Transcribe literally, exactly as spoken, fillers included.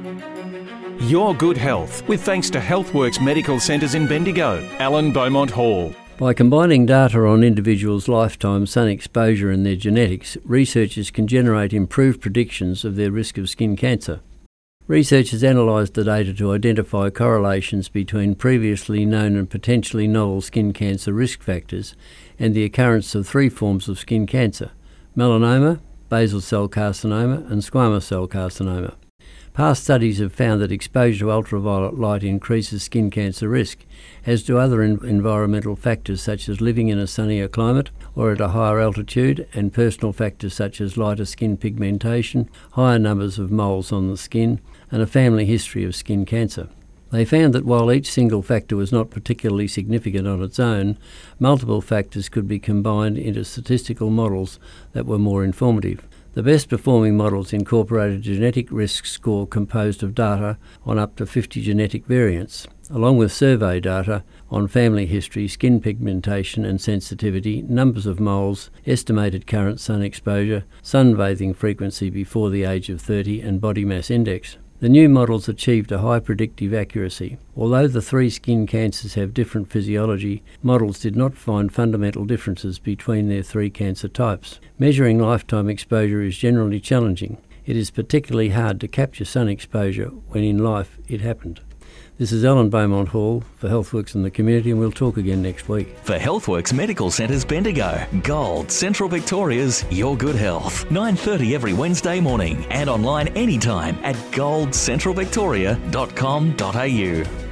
Your good health, with thanks to Healthworks Medical Centres in Bendigo, Alan Beaumont Hall. By combining data on individuals' lifetime sun exposure and their genetics, researchers can generate improved predictions of their risk of skin cancer. Researchers analysed the data to identify correlations between previously known and potentially novel skin cancer risk factors and the occurrence of three forms of skin cancer: melanoma, basal cell carcinoma and squamous cell carcinoma. Past studies have found that exposure to ultraviolet light increases skin cancer risk, as do other en- environmental factors such as living in a sunnier climate or at a higher altitude, and personal factors such as lighter skin pigmentation, higher numbers of moles on the skin, and a family history of skin cancer. They found that while each single factor was not particularly significant on its own, multiple factors could be combined into statistical models that were more informative. The best performing models incorporated a genetic risk score composed of data on up to fifty genetic variants, along with survey data on family history, skin pigmentation and sensitivity, numbers of moles, estimated current sun exposure, sunbathing frequency before the age of thirty, and body mass index. The new models achieved a high predictive accuracy. Although the three skin cancers have different physiology, models did not find fundamental differences between their three cancer types. Measuring lifetime exposure is generally challenging. It is particularly hard to capture sun exposure when in life it happened. This is Alan Beaumont Hall for Healthworks and the Community, and we'll talk again next week. For Healthworks Medical Centres Bendigo, Gold, Central Victoria's Your Good Health. nine thirty every Wednesday morning and online anytime at gold central victoria dot com dot a u.